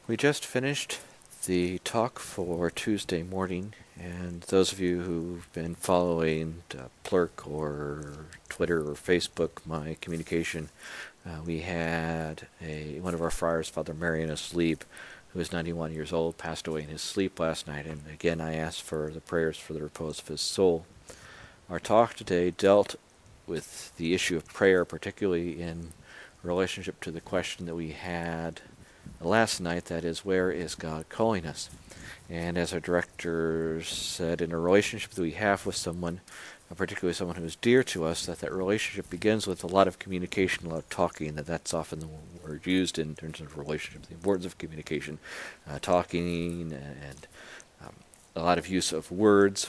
We just finished the talk for Tuesday morning, and those of you who've been following Plurk or Twitter or Facebook, my communication, we had one of our friars, Father Marianus Lieb, who is 91 years old, passed away in his sleep last night, and again I asked for the prayers for the repose of his soul. Our talk today dealt with the issue of prayer, particularly in relationship to the question that we had last night, that is, where is God calling us? And as our director said, in a relationship that we have with someone, particularly someone who is dear to us, that relationship begins with a lot of communication, a lot of talking, that's often the word used in terms of relationships, the importance of communication, talking, and a lot of use of words.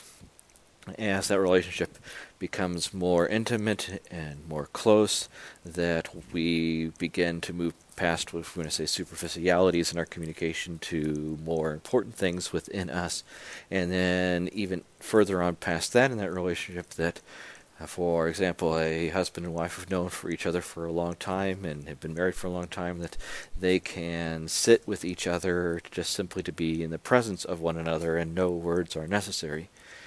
As that relationship becomes more intimate and more close, that we begin to move past what we're going to say superficialities in our communication to more important things within us, and then even further on past that in that relationship, that for example, a husband and wife have known for each other for a long time and have been married for a long time, that they can sit with each other just simply to be in the presence of one another and no words are necessary.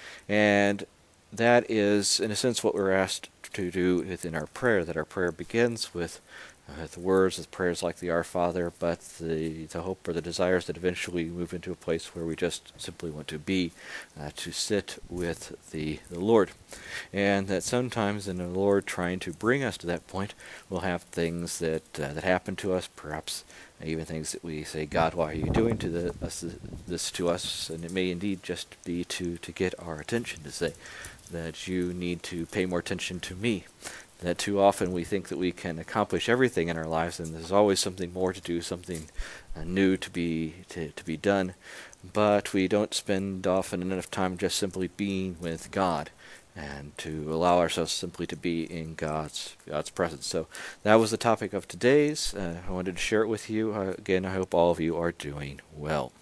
And that is, in a sense, what we're asked to do within our prayer, that our prayer begins with the words, with prayers like the Our Father, but the hope or the desires that eventually move into a place where we just simply want to be, to sit with the Lord. And that sometimes in the Lord trying to bring us to that point, we'll have things that happen to us, perhaps even things that we say, God, why are you doing this to us? And it may indeed just be to get our attention, to say that you need to pay more attention to me. That too often we think that we can accomplish everything in our lives, and there's always something more to do, something new to be done, but we don't spend often enough time just simply being with God, and to allow ourselves simply to be in God's presence. So that was the topic of today's. I wanted to share it with you. Again, I hope all of you are doing well.